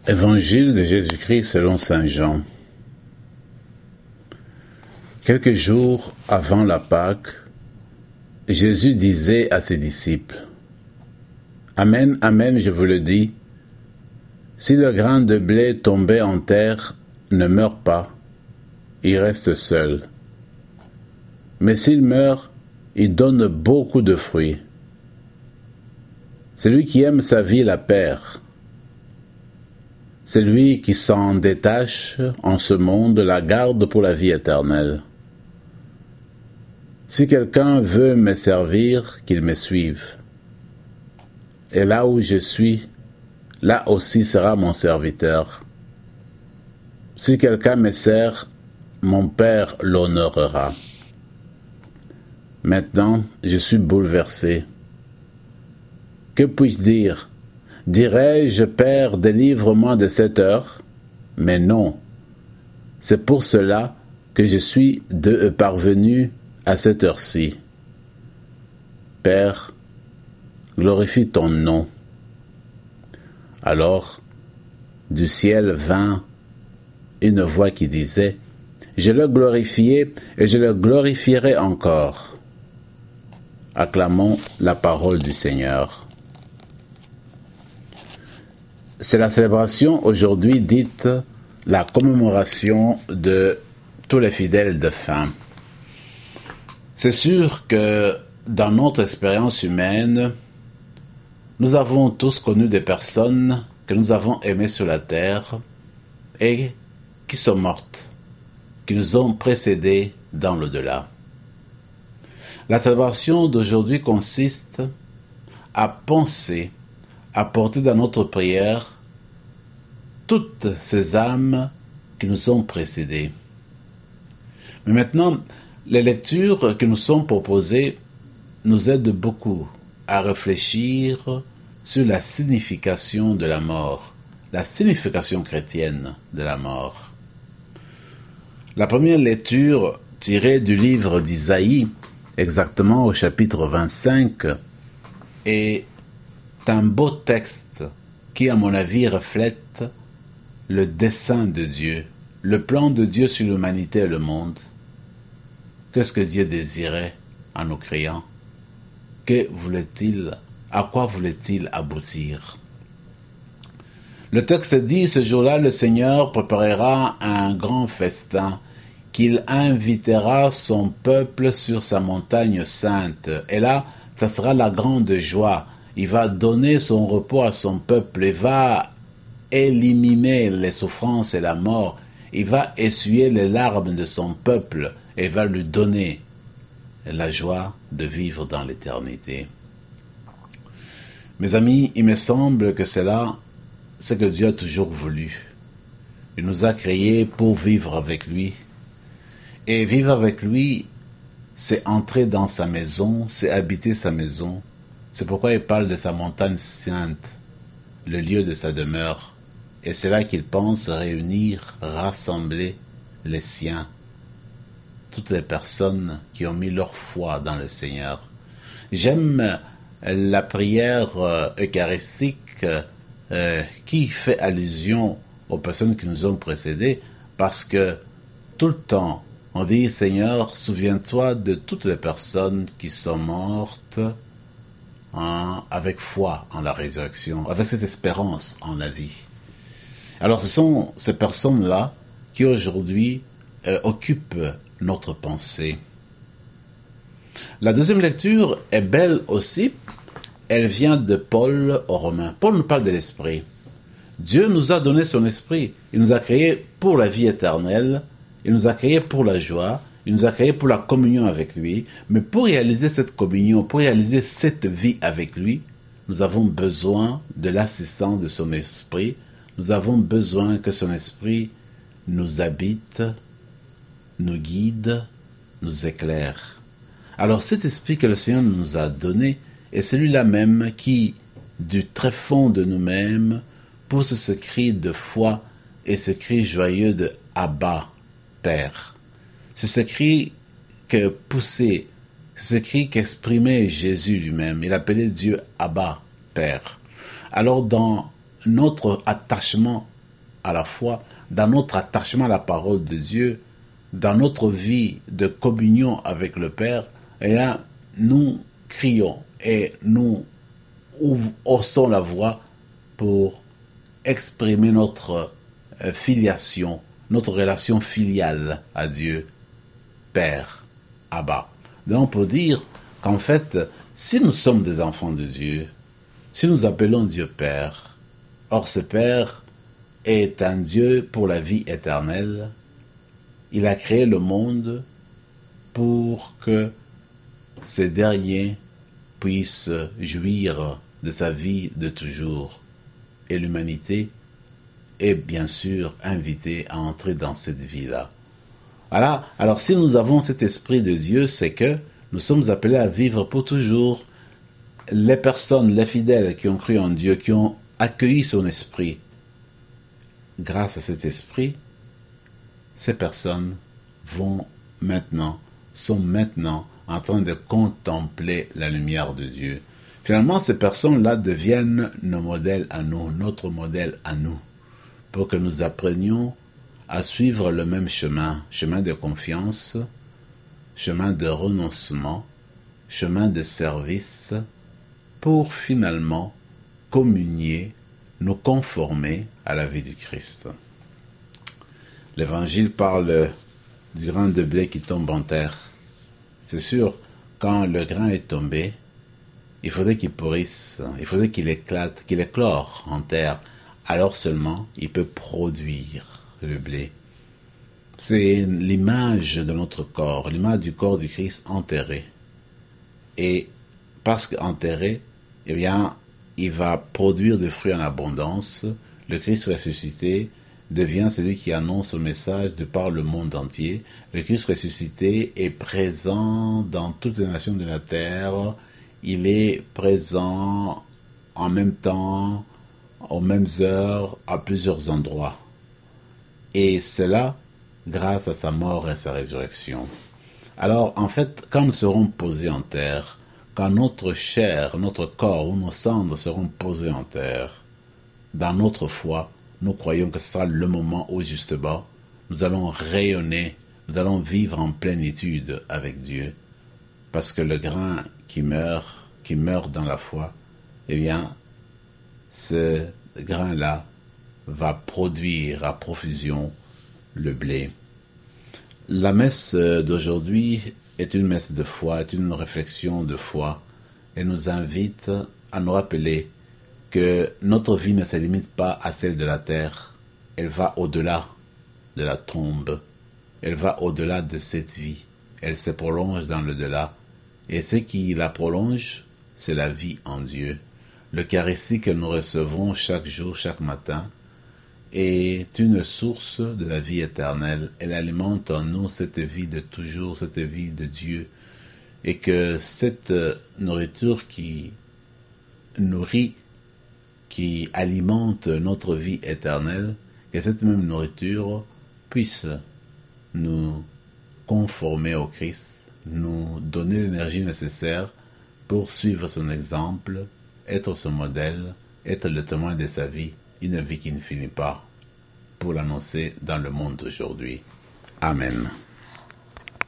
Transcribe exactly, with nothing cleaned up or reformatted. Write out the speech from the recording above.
Évangile de Jésus-Christ selon saint Jean. Quelques jours avant la Pâque, Jésus disait à ses disciples : « Amen, amen, je vous le dis, si le grain de blé tombé en terre ne meurt pas, il reste seul. Mais s'il meurt, il donne beaucoup de fruits. Celui qui aime sa vie la perd. Celui qui s'en détache en ce monde la garde pour la vie éternelle. Si quelqu'un veut me servir, qu'il me suive. Et là où je suis, là aussi sera mon serviteur. Si quelqu'un me sert, mon Père l'honorera. Maintenant, je suis bouleversé. Que puis-je dire ? Dirais-je, Père, délivre-moi de cette heure ? Mais non. C'est pour cela que je suis de parvenu à cette heure-ci. Père, glorifie ton nom. Alors, du ciel vint une voix qui disait : Je le glorifiai et je le glorifierai encore. Acclamons la parole du Seigneur. C'est la célébration aujourd'hui dite la commémoration de tous les fidèles défunts. C'est sûr que dans notre expérience humaine, nous avons tous connu des personnes que nous avons aimées sur la terre et qui sont mortes, qui nous ont précédés dans l'au-delà. La célébration d'aujourd'hui consiste à penser, à porter dans notre prière toutes ces âmes qui nous ont précédés. Mais maintenant, les lectures qui nous sont proposées nous aident beaucoup à réfléchir sur la signification de la mort, la signification chrétienne de la mort. La première lecture tirée du livre d'Isaïe, exactement au chapitre vingt-cinq, est un beau texte qui, à mon avis, reflète le dessein de Dieu, le plan de Dieu sur l'humanité et le monde. Qu'est-ce que Dieu désirait en nous créant ? Que voulait-il, à quoi voulait-il aboutir ? Le texte dit : ce jour-là, le Seigneur préparera un grand festin, qu'il invitera son peuple sur sa montagne sainte. Et là, ça sera la grande joie. Il va donner son repos à son peuple. Il va éliminer les souffrances et la mort. Il va essuyer les larmes de son peuple et va lui donner la joie de vivre dans l'éternité. Mes amis, il me semble que c'est là ce que Dieu a toujours voulu. Il nous a créés pour vivre avec lui. Et vivre avec lui, c'est entrer dans sa maison, c'est habiter sa maison. C'est pourquoi il parle de sa montagne sainte, le lieu de sa demeure. Et c'est là qu'il pense réunir, rassembler les siens, toutes les personnes qui ont mis leur foi dans le Seigneur. J'aime la prière eucharistique euh, qui fait allusion aux personnes qui nous ont précédés, parce que tout le temps, on dit : Seigneur, souviens-toi de toutes les personnes qui sont mortes hein, avec foi en la résurrection, avec cette espérance en la vie. Alors ce sont ces personnes-là qui aujourd'hui euh, occupent notre pensée. La deuxième lecture est belle aussi. Elle vient de Paul aux Romains. Paul nous parle de l'esprit. Dieu nous a donné son esprit. Il nous a créés pour la vie éternelle. Il nous a créés pour la joie. Il nous a créés pour la communion avec lui. Mais pour réaliser cette communion, pour réaliser cette vie avec lui, nous avons besoin de l'assistance de son esprit. Nous avons besoin que son esprit nous habite, nous guide, nous éclaire. Alors cet esprit que le Seigneur nous a donné est celui-là même qui, du très fond de nous-mêmes, pousse ce cri de foi et ce cri joyeux de « Abba, Père ». C'est ce cri que poussait, c'est ce cri qu'exprimait Jésus lui-même. Il appelait Dieu « Abba, Père ». Alors dans notre attachement à la foi, dans notre attachement à la parole de Dieu, dans notre vie de communion avec le Père, et là, nous crions et nous haussons la voix pour exprimer notre filiation, notre relation filiale à Dieu, Père, Abba. Donc on peut dire qu'en fait, si nous sommes des enfants de Dieu, si nous appelons Dieu Père, or ce Père est un Dieu pour la vie éternelle, il a créé le monde pour que ces derniers puissent jouir de sa vie de toujours. Et l'humanité est bien sûr invitée à entrer dans cette vie-là. Voilà. Alors si nous avons cet esprit de Dieu, c'est que nous sommes appelés à vivre pour toujours. Les personnes, les fidèles qui ont cru en Dieu, qui ont accueilli son esprit, grâce à cet esprit, ces personnes vont maintenant, sont maintenant en train de contempler la lumière de Dieu. Finalement, ces personnes-là deviennent nos modèles à nous, notre modèle à nous, pour que nous apprenions à suivre le même chemin, chemin de confiance, chemin de renoncement, chemin de service, pour finalement communier, nous conformer à la vie du Christ. L'Évangile parle du grain de blé qui tombe en terre. C'est sûr, quand le grain est tombé, il faudrait qu'il pourrisse, il faudrait qu'il éclate, qu'il éclore en terre. Alors seulement, il peut produire le blé. C'est l'image de notre corps, l'image du corps du Christ enterré. Et parce qu'enterré, eh bien, il va produire des fruits en abondance. Le Christ ressuscité devient celui qui annonce le message de par le monde entier. Le Christ ressuscité est présent dans toutes les nations de la terre. Il est présent en même temps, aux mêmes heures, à plusieurs endroits. Et cela grâce à sa mort et à sa résurrection. Alors, en fait, quand nous serons posés en terre, quand notre chair, notre corps ou nos cendres seront posés en terre, dans notre foi, nous croyons que ce sera le moment où, justement, nous allons rayonner, nous allons vivre en plénitude avec Dieu. Parce que le grain qui meurt, qui meurt dans la foi, eh bien, ce grain-là va produire à profusion le blé. La messe d'aujourd'hui est une messe de foi, est une réflexion de foi, et nous invite à nous rappeler que notre vie ne se limite pas à celle de la terre, elle va au-delà de la tombe, elle va au-delà de cette vie, elle se prolonge dans le delà, et ce qui la prolonge, c'est la vie en Dieu. L'Eucharistie que nous recevons chaque jour, chaque matin, est une source de la vie éternelle. Elle alimente en nous cette vie de toujours, cette vie de Dieu. Et que cette nourriture qui nourrit, qui alimente notre vie éternelle, que cette même nourriture puisse nous conformer au Christ, nous donner l'énergie nécessaire pour suivre son exemple, être son modèle, être le témoin de sa vie, une vie qui ne finit pas, pour l'annoncer dans le monde d'aujourd'hui. Amen.